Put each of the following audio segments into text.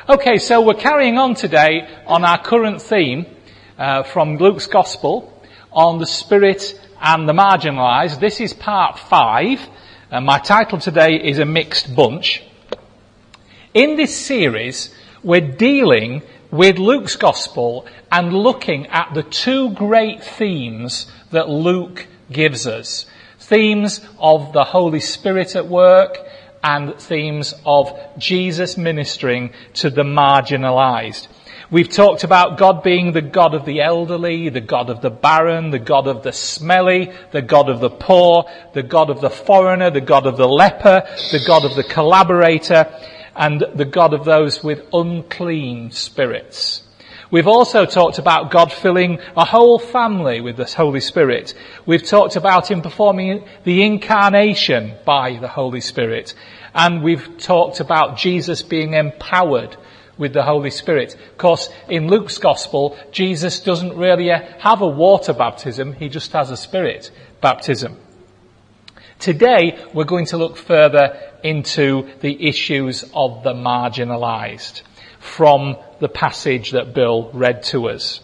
Okay, so we're carrying on today on our current theme from Luke's Gospel on the Spirit and the marginalised. This is part 5, and my title today is A Mixed Bunch. In this series, we're dealing with Luke's Gospel and looking at the two great themes that Luke gives us. Themes of the Holy Spirit at work and themes of Jesus ministering to the marginalised. We've talked about God being the God of the elderly, the God of the barren, the God of the smelly, the God of the poor, the God of the foreigner, the God of the leper, the God of the collaborator, and the God of those with unclean spirits. We've also talked about God filling a whole family with the Holy Spirit. We've talked about Him performing the incarnation by the Holy Spirit. And we've talked about Jesus being empowered with the Holy Spirit. Of course, in Luke's Gospel, Jesus doesn't really have a water baptism. He just has a Spirit baptism. Today, we're going to look further into the issues of the marginalised from the passage that Bill read to us.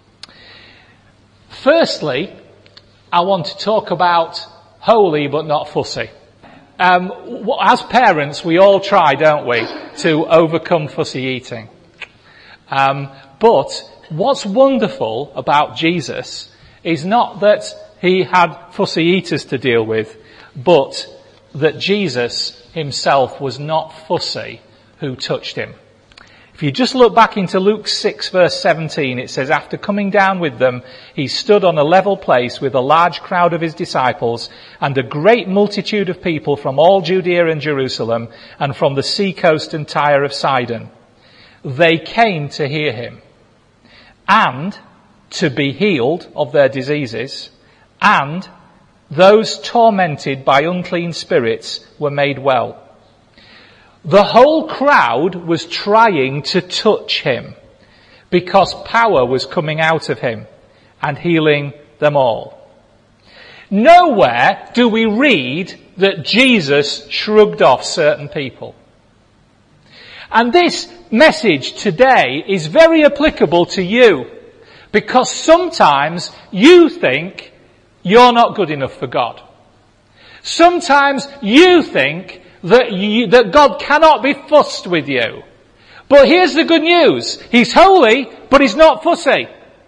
Firstly, I want to talk about holy but not fussy. As parents, we all try, don't we, to overcome fussy eating. But what's wonderful about Jesus is not that he had fussy eaters to deal with, but that Jesus himself was not fussy who touched him. If you just look back into Luke 6 verse 17, it says, after coming down with them, he stood on a level place with a large crowd of his disciples and a great multitude of people from all Judea and Jerusalem and from the seacoast and Tyre of Sidon. They came to hear him and to be healed of their diseases, and those tormented by unclean spirits were made well. The whole crowd was trying to touch him because power was coming out of him and healing them all. Nowhere do we read that Jesus shrugged off certain people. And this message today is very applicable to you because sometimes you think you're not good enough for God. Sometimes you think that God cannot be fussed with you. But here's the good news. He's holy, but he's not fussy.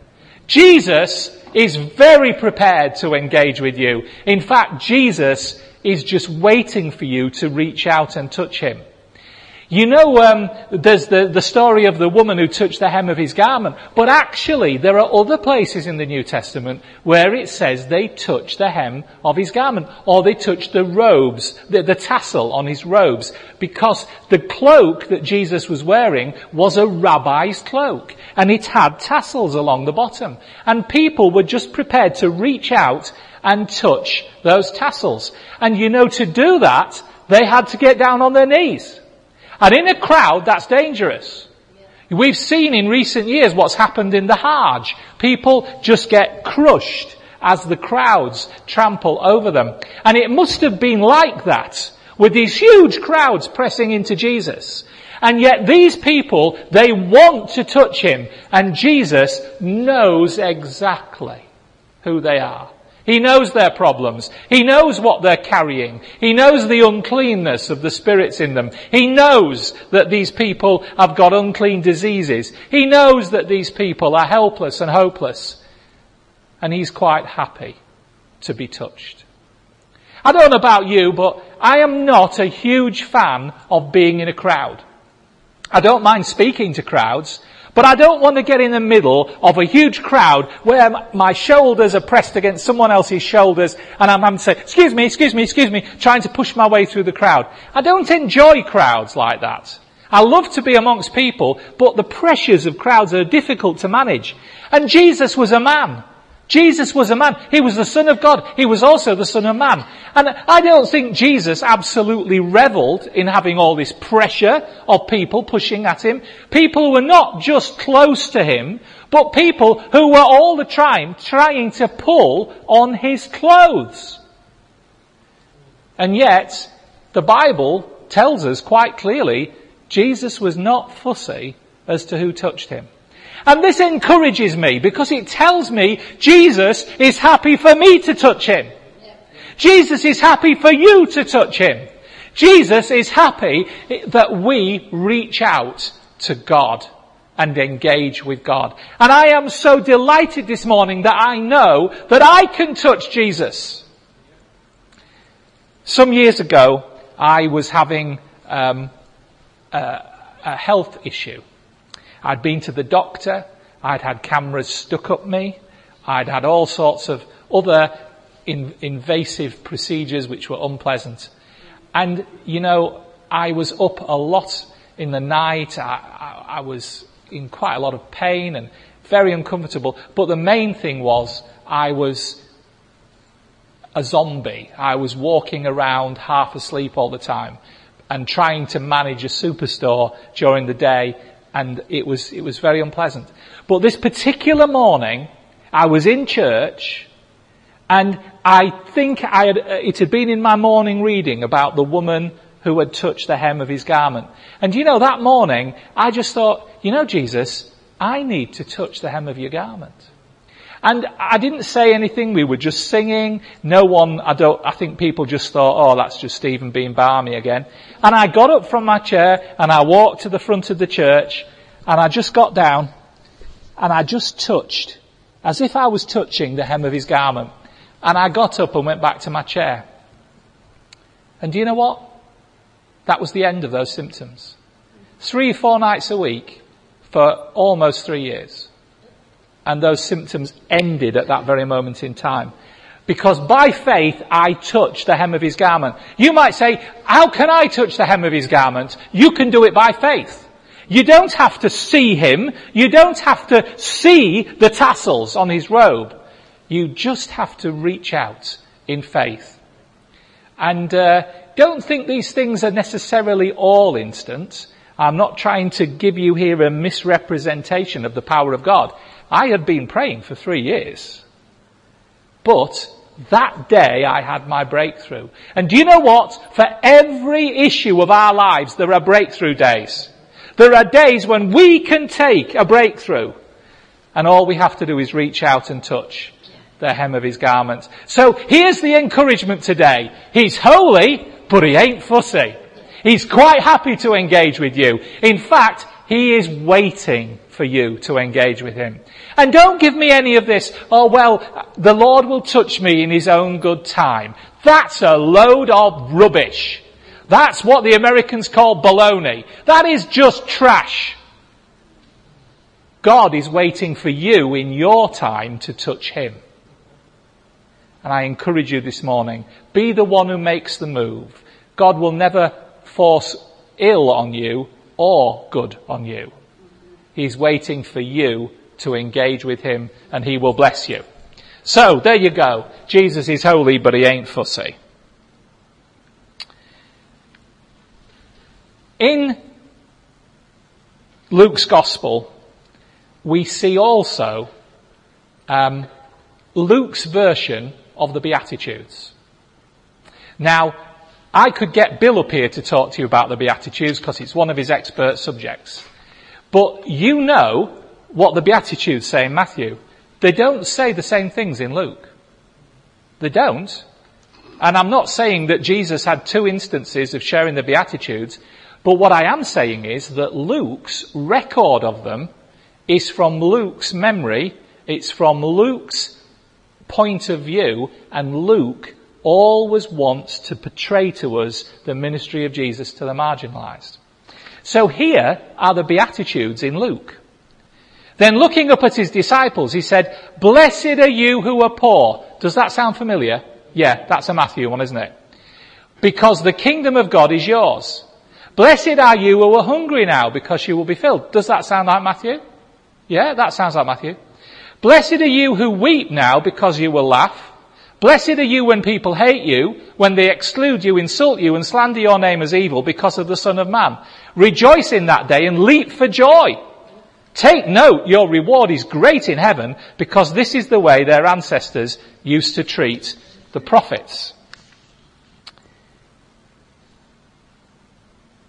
Jesus is very prepared to engage with you. In fact, Jesus is just waiting for you to reach out and touch him. You know, there's the story of the woman who touched the hem of his garment. But actually, there are other places in the New Testament where it says they touched the hem of his garment. Or they touched the robes, the tassel on his robes. Because the cloak that Jesus was wearing was a rabbi's cloak. And it had tassels along the bottom. And people were just prepared to reach out and touch those tassels. And you know, to do that, they had to get down on their knees. And in a crowd, that's dangerous. We've seen in recent years what's happened in the Hajj. People just get crushed as the crowds trample over them. And it must have been like that, with these huge crowds pressing into Jesus. And yet these people, they want to touch him. And Jesus knows exactly who they are. He knows their problems. He knows what they're carrying. He knows the uncleanness of the spirits in them. He knows that these people have got unclean diseases. He knows that these people are helpless and hopeless. And he's quite happy to be touched. I don't know about you, but I am not a huge fan of being in a crowd. I don't mind speaking to crowds, but I don't want to get in the middle of a huge crowd where my shoulders are pressed against someone else's shoulders and I'm having to say, excuse me, trying to push my way through the crowd. I don't enjoy crowds like that. I love to be amongst people, but the pressures of crowds are difficult to manage. And Jesus was a man. Jesus was a man. He was the Son of God. He was also the Son of Man. And I don't think Jesus absolutely revelled in having all this pressure of people pushing at him. People who were not just close to him, but people who were all the time trying to pull on his clothes. And yet, the Bible tells us quite clearly, Jesus was not fussy as to who touched him. And this encourages me because it tells me Jesus is happy for me to touch him. Jesus is happy for you to touch him. Jesus is happy that we reach out to God and engage with God. And I am so delighted this morning that I know that I can touch Jesus. Some years ago, I was having a health issue. I'd been to the doctor. I'd had cameras stuck up me. I'd had all sorts of other invasive procedures which were unpleasant. And, I was up a lot in the night. I was in quite a lot of pain and very uncomfortable. But the main thing was I was a zombie. I was walking around half asleep all the time and trying to manage a superstore during the day. And it was very unpleasant. But this particular morning, I was in church, and I think it had been in my morning reading about the woman who had touched the hem of his garment. And that morning, I just thought, Jesus, I need to touch the hem of your garment. And I didn't say anything. We were just singing. I think people just thought, oh, that's just Stephen being balmy again. And I got up from my chair and I walked to the front of the church and I just got down and I just touched, as if I was touching the hem of his garment. And I got up and went back to my chair. And do you know what? That was the end of those symptoms. 3 or 4 nights a week for almost 3 years. And those symptoms ended at that very moment in time. Because by faith, I touched the hem of his garment. You might say, how can I touch the hem of his garment? You can do it by faith. You don't have to see him. You don't have to see the tassels on his robe. You just have to reach out in faith. And don't think these things are necessarily all instant. I'm not trying to give you here a misrepresentation of the power of God. I had been praying for 3 years. But that day I had my breakthrough. And do you know what? For every issue of our lives, there are breakthrough days. There are days when we can take a breakthrough. And all we have to do is reach out and touch the hem of his garment. So here's the encouragement today. He's holy, but he ain't fussy. He's quite happy to engage with you. In fact, he is waiting for you to engage with him. And don't give me any of this, oh well, the Lord will touch me in his own good time. That's a load of rubbish. That's what the Americans call baloney. That is just trash. God is waiting for you in your time to touch him. And I encourage you this morning, be the one who makes the move. God will never force ill on you or good on you. He's waiting for you to engage with him and he will bless you. So, there you go. Jesus is holy, but he ain't fussy. In Luke's Gospel, we see also Luke's version of the Beatitudes. Now, I could get Bill up here to talk to you about the Beatitudes because it's one of his expert subjects. But you know what the Beatitudes say in Matthew. They don't say the same things in Luke. They don't. And I'm not saying that Jesus had 2 instances of sharing the Beatitudes, but what I am saying is that Luke's record of them is from Luke's memory, it's from Luke's point of view, and Luke always wants to portray to us the ministry of Jesus to the marginalized. So here are the Beatitudes in Luke. Then looking up at his disciples, he said, "Blessed are you who are poor." Does that sound familiar? Yeah, that's a Matthew one, isn't it? "Because the kingdom of God is yours. Blessed are you who are hungry now, because you will be filled." Does that sound like Matthew? Yeah, that sounds like Matthew. "Blessed are you who weep now, because you will laugh. Blessed are you when people hate you, when they exclude you, insult you, and slander your name as evil because of the Son of Man. Rejoice in that day and leap for joy. Take note, your reward is great in heaven, because this is the way their ancestors used to treat the prophets."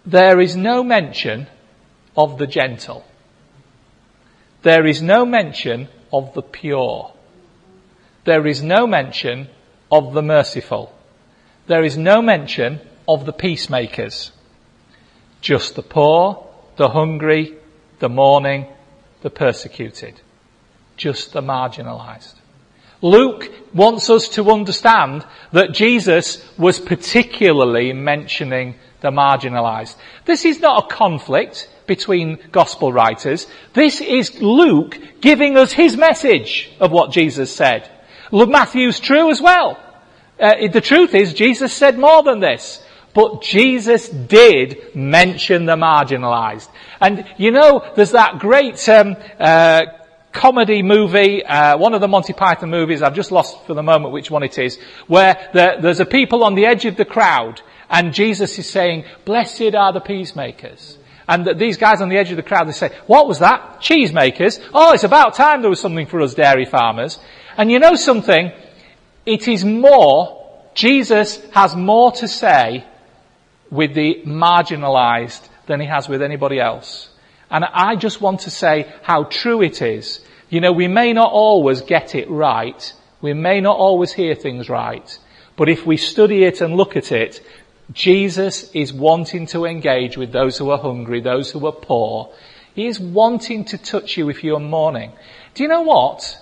there is no mention of the gentle. There is no mention of the pure. There is no mention of the merciful. There is no mention of the peacemakers. Just the poor, the hungry, the mourning, the persecuted. Just the marginalized. Luke wants us to understand that Jesus was particularly mentioning the marginalized. This is not a conflict between gospel writers. This is Luke giving us his message of what Jesus said. Matthew's true as well. The truth is, Jesus said more than this. But Jesus did mention the marginalized. And you know, there's that great comedy movie, one of the Monty Python movies, I've just lost for the moment which one it is, where there's a people on the edge of the crowd, and Jesus is saying, blessed are the peacemakers. And these guys on the edge of the crowd, they say, what was that? Cheesemakers? Oh, it's about time there was something for us dairy farmers. And you know something? It is more, Jesus has more to say with the marginalized than he has with anybody else. And I just want to say how true it is. You know, we may not always get it right. We may not always hear things right. But if we study it and look at it, Jesus is wanting to engage with those who are hungry, those who are poor. He is wanting to touch you if you're mourning. Do you know what?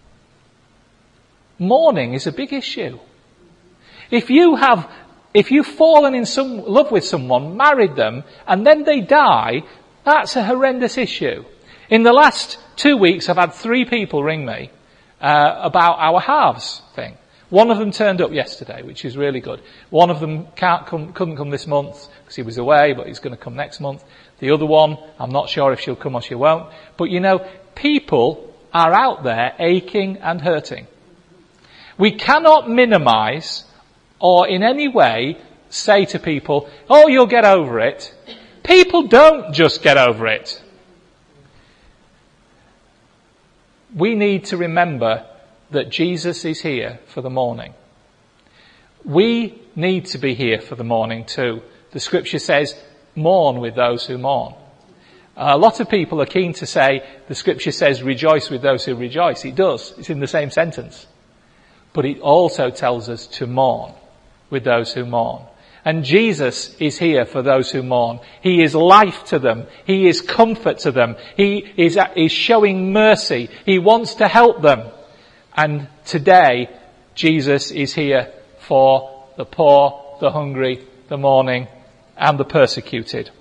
Mourning is a big issue. If you've fallen in love with someone, married them, and then they die, that's a horrendous issue. In the last 2 weeks, I've had 3 people ring me about our halves thing. One of them turned up yesterday, which is really good. One of them couldn't come this month because he was away, but he's going to come next month. The other one, I'm not sure if she'll come or she won't. But you know, people are out there aching and hurting. We cannot minimize or in any way say to people, oh, you'll get over it. People don't just get over it. We need to remember that Jesus is here for the mourning. We need to be here for the mourning too. The scripture says, mourn with those who mourn. A lot of people are keen to say, the scripture says, rejoice with those who rejoice. It does. It's in the same sentence. But it also tells us to mourn with those who mourn. And Jesus is here for those who mourn. He is life to them. He is comfort to them. He is showing mercy. He wants to help them. And today, Jesus is here for the poor, the hungry, the mourning, and the persecuted.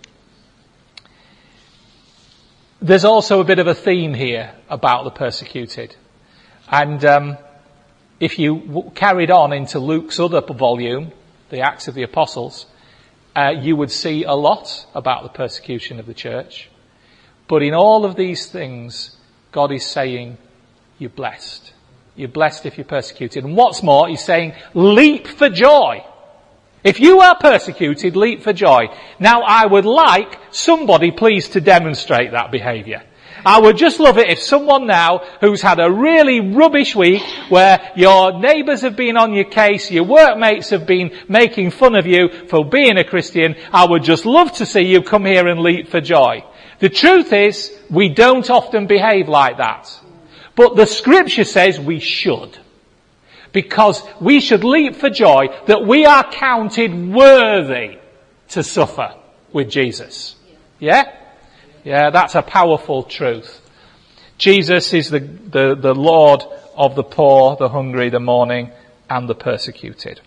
There's also a bit of a theme here about the persecuted. And if you carried on into Luke's other volume, the Acts of the Apostles, you would see a lot about the persecution of the church. But in all of these things, God is saying, you're blessed. You're blessed if you're persecuted. And what's more, he's saying, leap for joy. If you are persecuted, leap for joy. Now, I would like somebody, please, to demonstrate that behaviour. I would just love it if someone now who's had a really rubbish week where your neighbours have been on your case, your workmates have been making fun of you for being a Christian, I would just love to see you come here and leap for joy. The truth is, we don't often behave like that. But the scripture says we should. Because we should leap for joy that we are counted worthy to suffer with Jesus. Yeah? Yeah, that's a powerful truth. Jesus is the Lord of the poor, the hungry, the mourning, and the persecuted.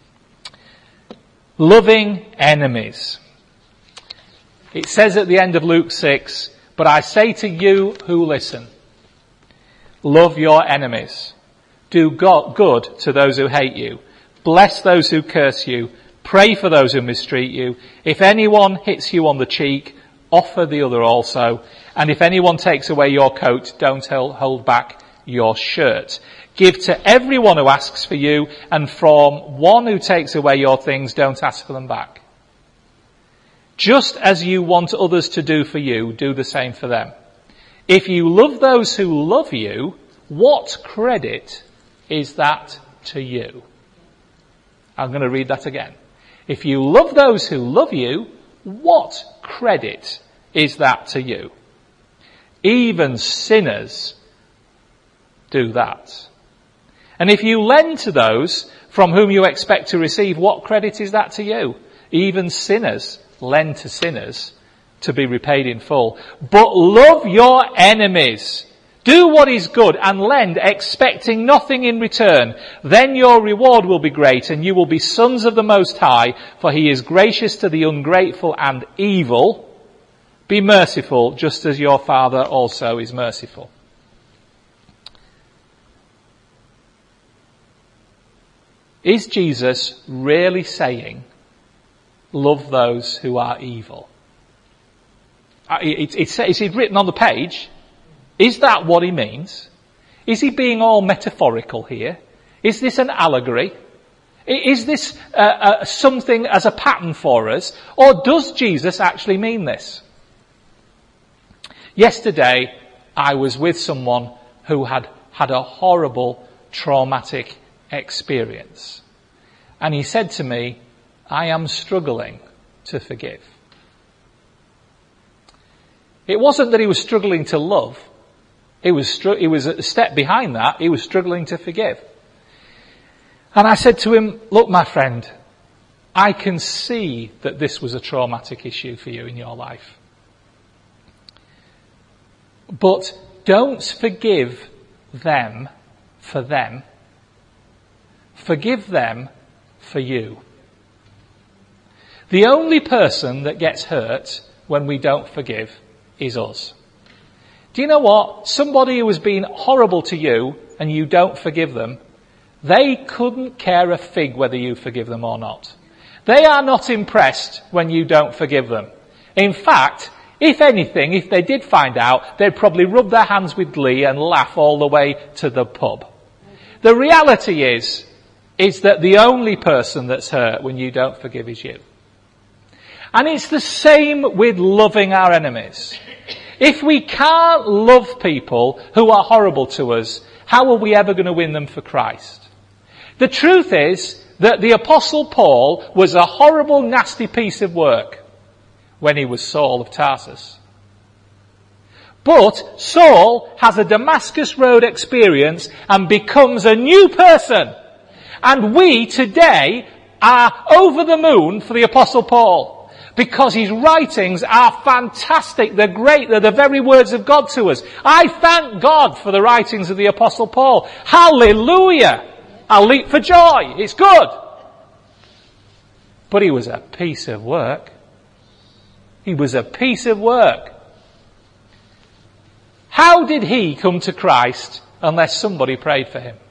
Loving enemies. It says at the end of Luke 6, but I say to you who listen, love your enemies. Do good to those who hate you. Bless those who curse you. Pray for those who mistreat you. If anyone hits you on the cheek, offer the other also. And if anyone takes away your coat, don't hold back your shirt. Give to everyone who asks for you, and from one who takes away your things, don't ask for them back. Just as you want others to do for you, do the same for them. If you love those who love you, what credit is that to you? I'm going to read that again. If you love those who love you, what credit is that to you? Even sinners do that. And if you lend to those from whom you expect to receive, what credit is that to you? Even sinners lend to sinners to be repaid in full. But love your enemies. Do what is good and lend, expecting nothing in return. Then your reward will be great, and you will be sons of the Most High, for he is gracious to the ungrateful and evil. Be merciful, just as your Father also is merciful. Is Jesus really saying, love those who are evil? It's written on the page. Is that what he means? Is he being all metaphorical here? Is this an allegory? Is this something as a pattern for us? Or does Jesus actually mean this? Yesterday, I was with someone who had had a horrible, traumatic experience. And he said to me, I am struggling to forgive. It wasn't that he was struggling to love. It was a step behind that. He was struggling to forgive. And I said to him, look, my friend, I can see that this was a traumatic issue for you in your life. But don't forgive them for them. Forgive them for you. The only person that gets hurt when we don't forgive is us. Do you know what? Somebody who has been horrible to you and you don't forgive them, they couldn't care a fig whether you forgive them or not. They are not impressed when you don't forgive them. In fact, if anything, if they did find out, they'd probably rub their hands with glee and laugh all the way to the pub. The reality is that the only person that's hurt when you don't forgive is you. And it's the same with loving our enemies. If we can't love people who are horrible to us, how are we ever going to win them for Christ? The truth is that the Apostle Paul was a horrible, nasty piece of work when he was Saul of Tarsus. But Saul has a Damascus Road experience and becomes a new person. And we today are over the moon for the Apostle Paul. Because his writings are fantastic. They're great. They're the very words of God to us. I thank God for the writings of the Apostle Paul. Hallelujah. I'll leap for joy. It's good. But he was a piece of work. He was a piece of work. How did he come to Christ unless somebody prayed for him?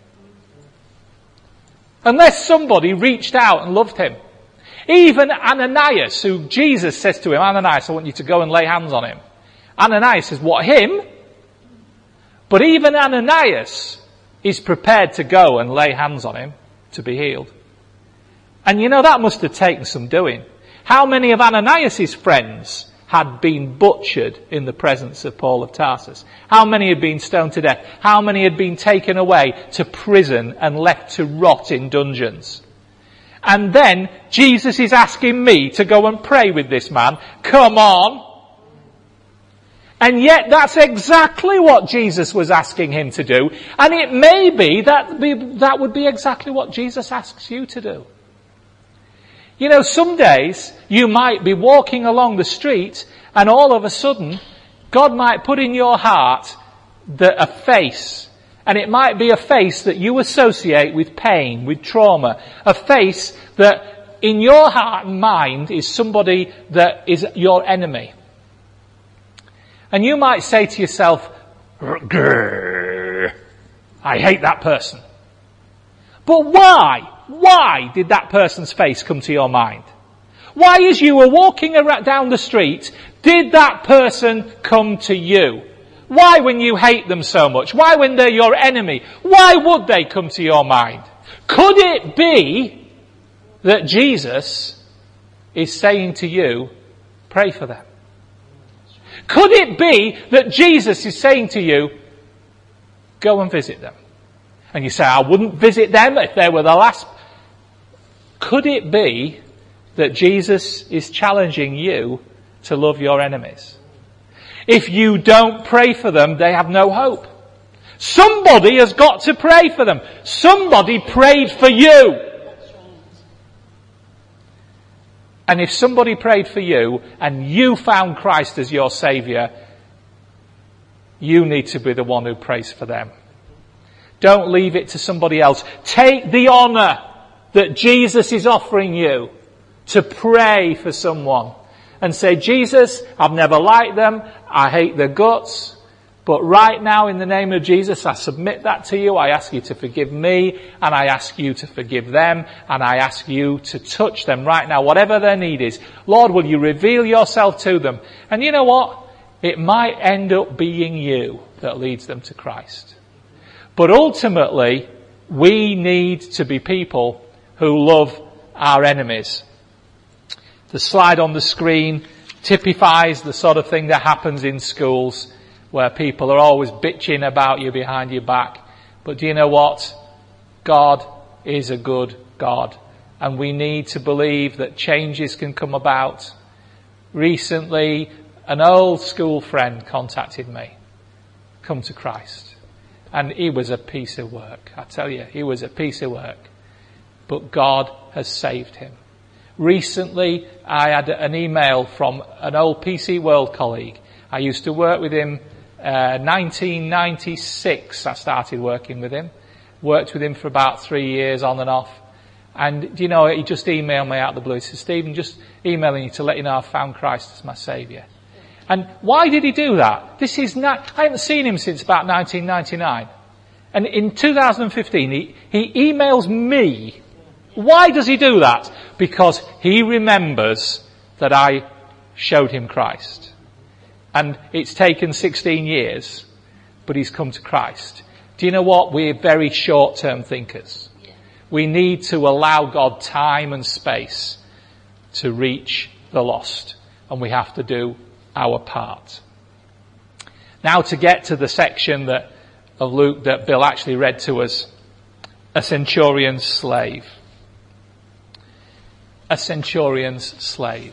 Unless somebody reached out and loved him. Even Ananias, who Jesus says to him, Ananias, I want you to go and lay hands on him. Ananias says, what, him? But even Ananias is prepared to go and lay hands on him to be healed. And you know, that must have taken some doing. How many of Ananias' friends had been butchered in the presence of Paul of Tarsus? How many had been stoned to death? How many had been taken away to prison and left to rot in dungeons? And then Jesus is asking me to go and pray with this man. Come on. And yet that's exactly what Jesus was asking him to do. And it may be that would be exactly what Jesus asks you to do. You know, some days you might be walking along the street and all of a sudden God might put in your heart a face. And it might be a face that you associate with pain, with trauma. A face that in your heart and mind is somebody that is your enemy. And you might say to yourself, grrr, I hate that person. But why? Why did that person's face come to your mind? Why, as you were walking down the street, did that person come to you? Why, when you hate them so much? Why, when they're your enemy? Why would they come to your mind? Could it be that Jesus is saying to you, pray for them? Could it be that Jesus is saying to you, go and visit them? And you say, I wouldn't visit them if they were the last. Could it be that Jesus is challenging you to love your enemies. If you don't pray for them, they have no hope. Somebody has got to pray for them. Somebody prayed for you. And if somebody prayed for you and you found Christ as your Saviour, you need to be the one who prays for them. Don't leave it to somebody else. Take the honour that Jesus is offering you to pray for someone and say, Jesus, I've never liked them. I hate their guts. But right now, in the name of Jesus, I submit that to you. I ask you to forgive me, and I ask you to forgive them, and I ask you to touch them right now, whatever their need is. Lord, will you reveal yourself to them? And you know what? It might end up being you that leads them to Christ. But ultimately, we need to be people who love our enemies. The slide on the screen typifies the sort of thing that happens in schools, where people are always bitching about you behind your back. But do you know what? God is a good God. And we need to believe that changes can come about. Recently, an old school friend contacted me. Come to Christ. And he was a piece of work. I tell you, he was a piece of work. But God has saved him. Recently, I had an email from an old PC World colleague. I used to work with him 1996 I started working with him. Worked with him for about 3 years on and off. And, do you know, he just emailed me out of the blue. He said, Stephen, just emailing you to let you know I've found Christ as my Saviour. And why did he do that? I haven't seen him since about 1999. And in 2015, he emails me. Why does he do that? Because he remembers that I showed him Christ. And it's taken 16 years, but he's come to Christ. Do you know what? We're very short-term thinkers. We need to allow God time and space to reach the lost. And we have to do our part. Now to get to the section of Luke that Bill actually read to us. A centurion's slave. A centurion's slave.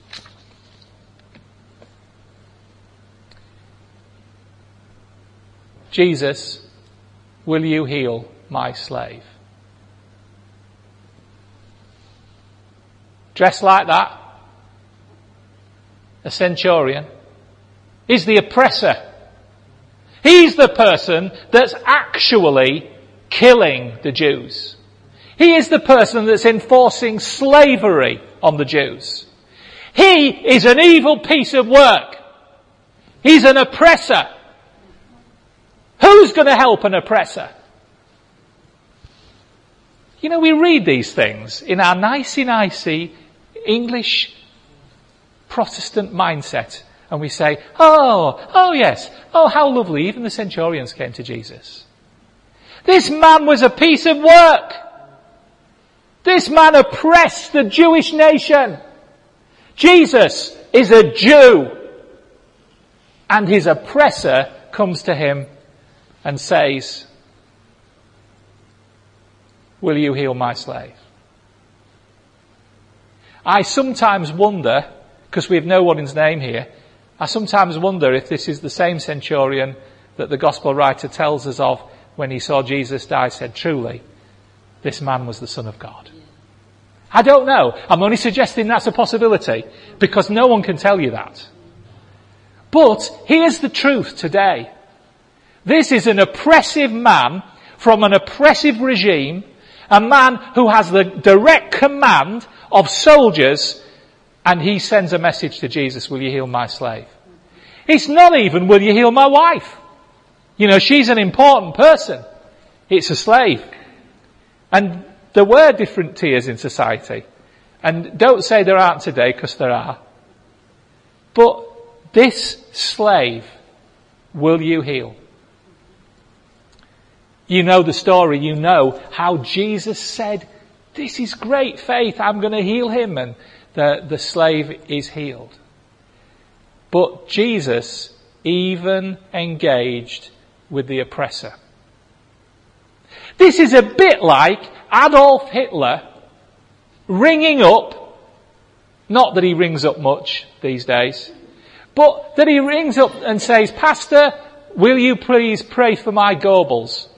Jesus, will you heal my slave? Dressed like that, a centurion, is the oppressor. He's the person that's actually killing the Jews. He is the person that's enforcing slavery on the Jews. He is an evil piece of work. He's an oppressor. Who's going to help an oppressor? You know, we read these things in our nicey English Protestant mindset, and we say, oh yes, oh how lovely, even the centurions came to Jesus. This man was a piece of work. This man oppressed the Jewish nation. Jesus is a Jew, and his oppressor comes to him and says, will you heal my slave? I sometimes wonder, because we have no one in his name here, I sometimes wonder if this is the same centurion that the gospel writer tells us of when he saw Jesus die, said, truly, this man was the Son of God. I don't know. I'm only suggesting that's a possibility, because no one can tell you that. But here's the truth today. This is an oppressive man from an oppressive regime, a man who has the direct command of soldiers, and he sends a message to Jesus, will you heal my slave? It's not even, will you heal my wife? You know, she's an important person. It's a slave. And there were different tiers in society. And don't say there aren't today, because there are. But this slave, will you heal? You know the story, you know how Jesus said, this is great faith, I'm going to heal him, and the slave is healed. But Jesus even engaged with the oppressor. This is a bit like Adolf Hitler ringing up Not that he rings up much these days, but that he rings up and says, Pastor, will you please pray for my Goebbels?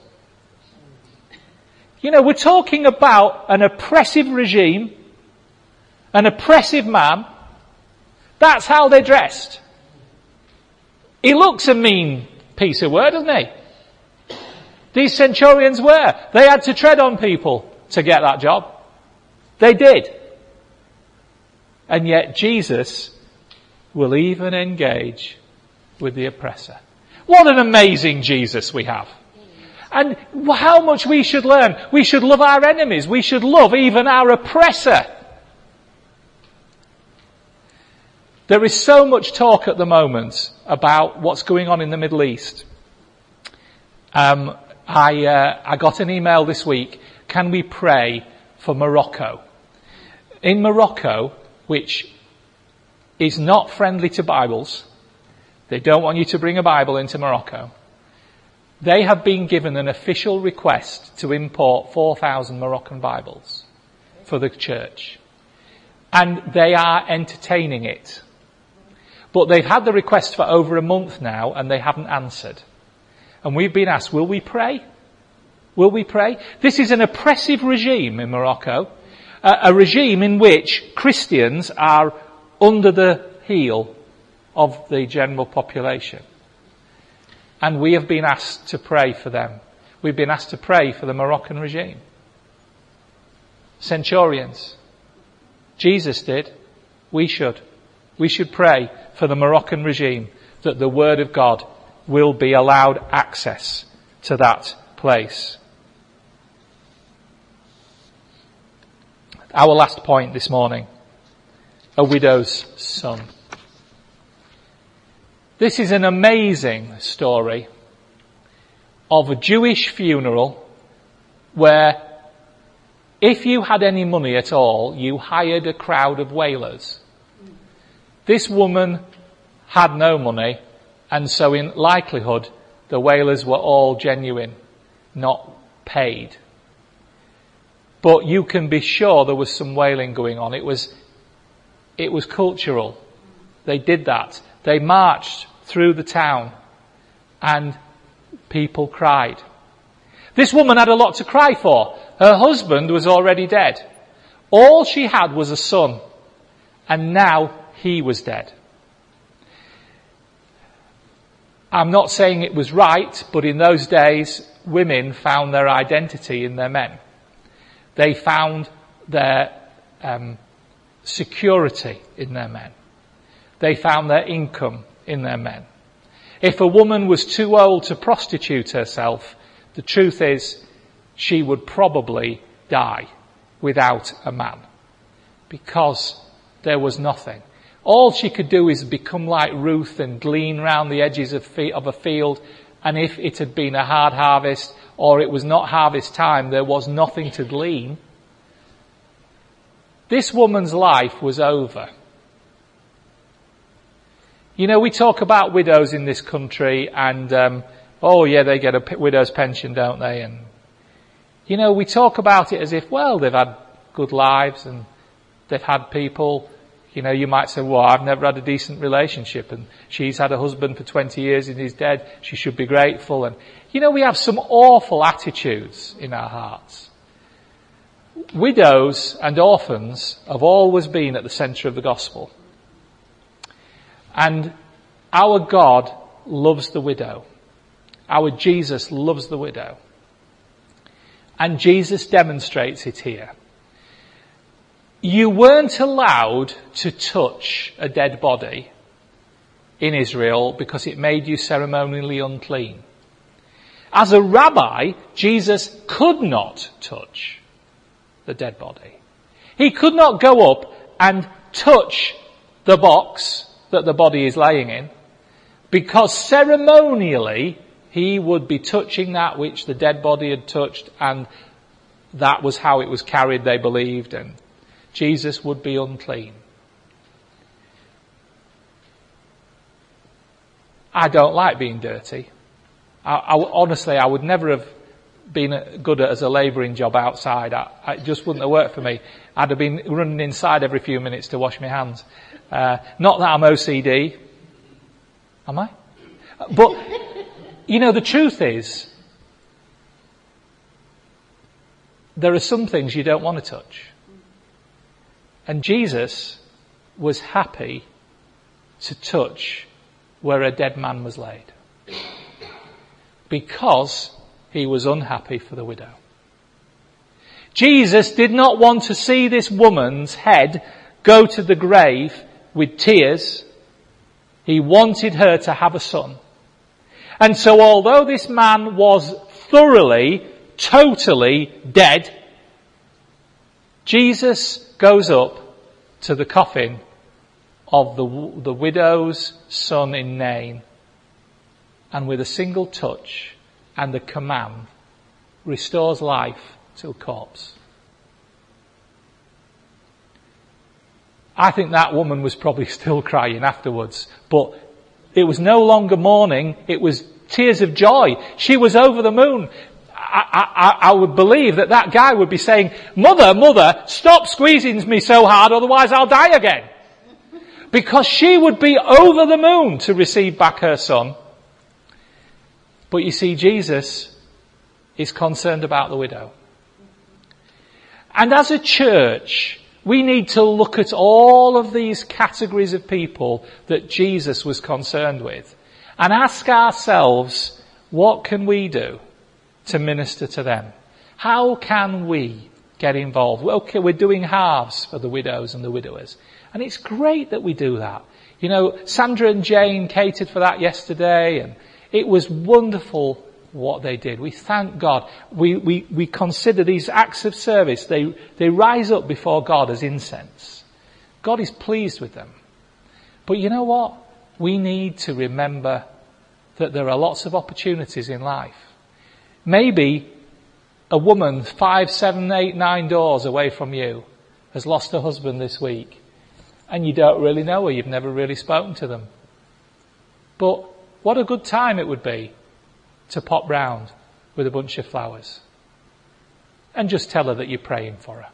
You know, we're talking about an oppressive regime, an oppressive man. That's how they're dressed. He looks a mean piece of work, doesn't he? These centurions were. They had to tread on people to get that job. They did. And yet Jesus will even engage with the oppressor. What an amazing Jesus we have. And how much we should learn. We should love our enemies. We should love even our oppressor. There is so much talk at the moment about what's going on in the Middle East. I got an email this week. Can we pray for Morocco? In Morocco, which is not friendly to Bibles, they don't want you to bring a Bible into Morocco. They have been given an official request to import 4,000 Moroccan Bibles for the church. And they are entertaining it. But they've had the request for over a month now and they haven't answered. And we've been asked, will we pray? Will we pray? This is an oppressive regime in Morocco. A regime in which Christians are under the heel of the general population. And we have been asked to pray for them. We've been asked to pray for the Moroccan regime. Centurions. Jesus did. We should. We should pray for the Moroccan regime that the Word of God will be allowed access to that place. Our last point this morning. A widow's son. This is an amazing story of a Jewish funeral where if you had any money at all, you hired a crowd of wailers. This woman had no money, and so in likelihood the wailers were all genuine, not paid. But you can be sure there was some wailing going on. It was cultural. They did that. They marched through the town and people cried. This woman had a lot to cry for. Her husband was already dead. All she had was a son, and now he was dead. I'm not saying it was right, but in those days, women found their identity in their men. They found their security in their men. They found their income in their men. If a woman was too old to prostitute herself, the truth is she would probably die without a man, because there was nothing. All she could do is become like Ruth and glean round the edges of a field, and if it had been a hard harvest or it was not harvest time, there was nothing to glean. This woman's life was over. You know, we talk about widows in this country and, they get a widow's pension, don't they? And, you know, we talk about it as if, well, they've had good lives and they've had people. You know, you might say, well, I've never had a decent relationship and she's had a husband for 20 years and he's dead. She should be grateful. And, you know, we have some awful attitudes in our hearts. Widows and orphans have always been at the centre of the gospel. And our God loves the widow. Our Jesus loves the widow. And Jesus demonstrates it here. You weren't allowed to touch a dead body in Israel because it made you ceremonially unclean. As a rabbi, Jesus could not touch the dead body. He could not go up and touch the box that the body is laying in, because ceremonially he would be touching that which the dead body had touched, and that was how it was carried, they believed, and Jesus would be unclean. I don't like being dirty. Honestly, I would never have been good at as a labouring job outside. It just wouldn't have worked for me. I'd have been running inside every few minutes to wash my hands. Not that I'm OCD. Am I? But, the truth is, there are some things you don't want to touch. And Jesus was happy to touch where a dead man was laid, because he was unhappy for the widow. Jesus did not want to see this woman's head go to the grave with tears. He wanted her to have a son. And so although this man was thoroughly, totally dead, Jesus goes up to the coffin of the widow's son in Nain, and with a single touch and a command restores life to a corpse. I think that woman was probably still crying afterwards, but it was no longer mourning, it was tears of joy. She was over the moon. I would believe that guy would be saying, Mother, stop squeezing me so hard, otherwise I'll die again. Because she would be over the moon to receive back her son. But you see, Jesus is concerned about the widow. And as a church, we need to look at all of these categories of people that Jesus was concerned with and ask ourselves, what can we do to minister to them? How can we get involved? Well, okay, we're doing halves for the widows and the widowers. And it's great that we do that. Sandra and Jane catered for that yesterday, and it was wonderful what they did. We thank God. We consider these acts of service, they rise up before God as incense. God is pleased with them. But you know what? We need to remember that there are lots of opportunities in life. Maybe a woman 5, 7, 8, 9 doors away from you has lost her husband this week, and you don't really know her, you've never really spoken to them. But what a good time it would be to pop round with a bunch of flowers and just tell her that you're praying for her.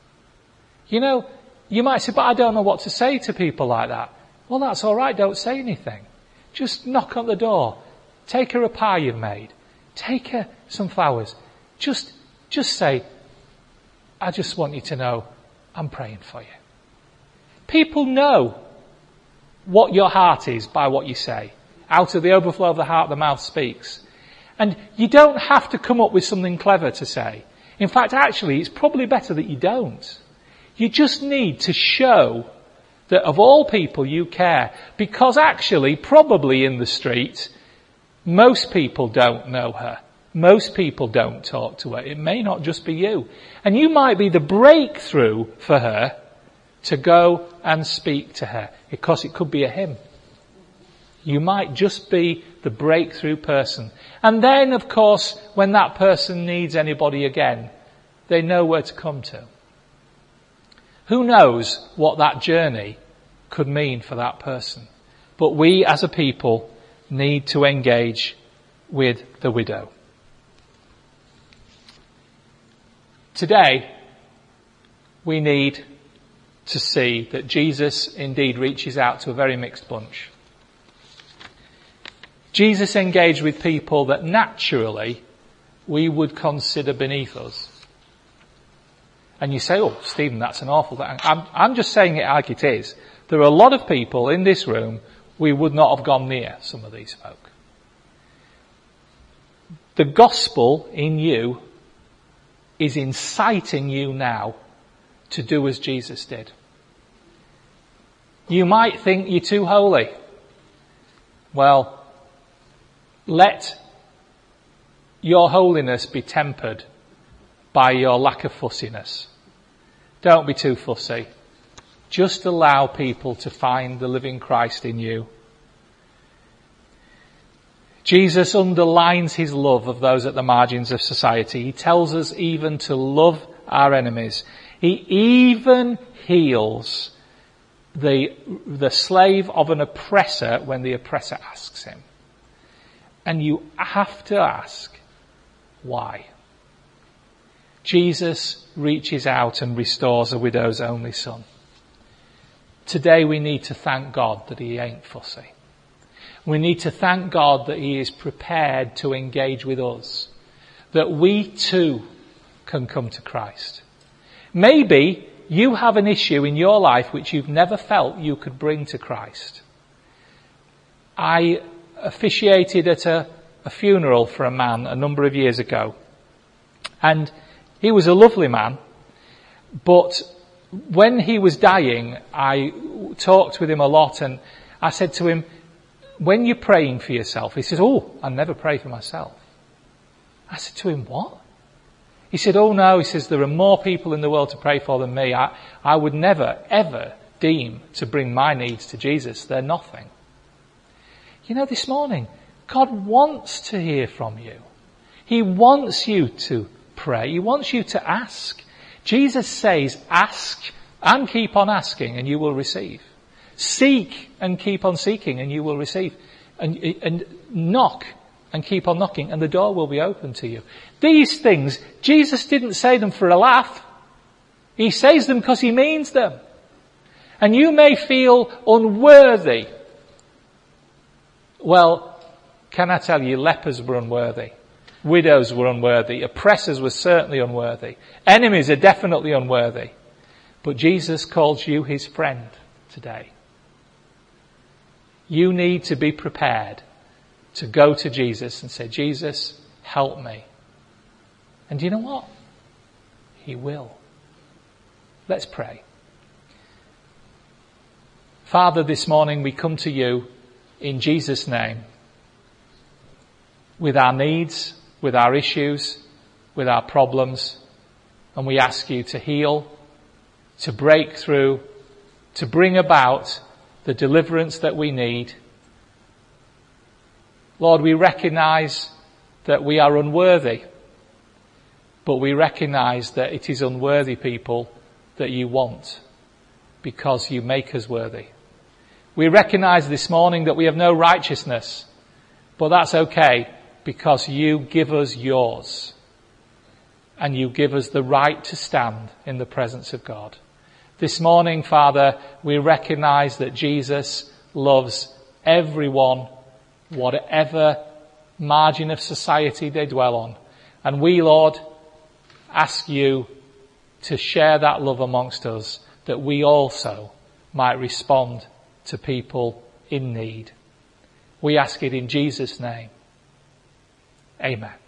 You might say, but I don't know what to say to people like that. Well, that's all right, don't say anything. Just knock on the door. Take her a pie you've made. Take her some flowers. Just say, I just want you to know I'm praying for you. People know what your heart is by what you say. Out of the overflow of the heart, the mouth speaks. And you don't have to come up with something clever to say. In fact, actually, it's probably better that you don't. You just need to show that of all people you care. Because actually, probably in the street, most people don't know her. Most people don't talk to her. It may not just be you. And you might be the breakthrough for her to go and speak to her. Because it could be a him. You might just be the breakthrough person. And then, of course, when that person needs anybody again, they know where to come to. Who knows what that journey could mean for that person? But we as a people need to engage with the widow. Today, we need to see that Jesus indeed reaches out to a very mixed bunch. Jesus engaged with people that naturally we would consider beneath us. And you say, oh, Stephen, that's an awful thing. I'm just saying it like it is. There are a lot of people in this room we would not have gone near some of these folk. The gospel in you is inciting you now to do as Jesus did. You might think you're too holy. Well, let your holiness be tempered by your lack of fussiness. Don't be too fussy. Just allow people to find the living Christ in you. Jesus underlines his love of those at the margins of society. He tells us even to love our enemies. He even heals the slave of an oppressor when the oppressor asks him. And you have to ask, why? Jesus reaches out and restores a widow's only son. Today we need to thank God that he ain't fussy. We need to thank God that he is prepared to engage with us, that we too can come to Christ. Maybe you have an issue in your life which you've never felt you could bring to Christ. I officiated at a funeral for a man a number of years ago, and he was a lovely man, but when he was dying, I talked with him a lot, and I said to him, when you're praying for yourself, he says, I never pray for myself. I said to him, what? He said, no, he says, there are more people in the world to pray for than me. I would never, ever deem to bring my needs to Jesus. They're nothing. This morning, God wants to hear from you. He wants you to pray. He wants you to ask. Jesus says, ask and keep on asking and you will receive. Seek and keep on seeking and you will receive. And knock and keep on knocking and the door will be open to you. These things, Jesus didn't say them for a laugh. He says them because he means them. And you may feel unworthy. Well, can I tell you, lepers were unworthy. Widows were unworthy. Oppressors were certainly unworthy. Enemies are definitely unworthy. But Jesus calls you his friend today. You need to be prepared to go to Jesus and say, Jesus, help me. And you know what? He will. Let's pray. Father, this morning we come to you in Jesus' name with our needs, with our issues, with our problems, and we ask you to heal, to break through, to bring about the deliverance that we need. Lord, we recognise that we are unworthy, but we recognise that it is unworthy people that you want because you make us worthy. We recognise this morning that we have no righteousness, but that's okay because you give us yours and you give us the right to stand in the presence of God. This morning, Father, we recognise that Jesus loves everyone, whatever margin of society they dwell on. And we, Lord, ask you to share that love amongst us, that we also might respond to people in need. We ask it in Jesus' name. Amen.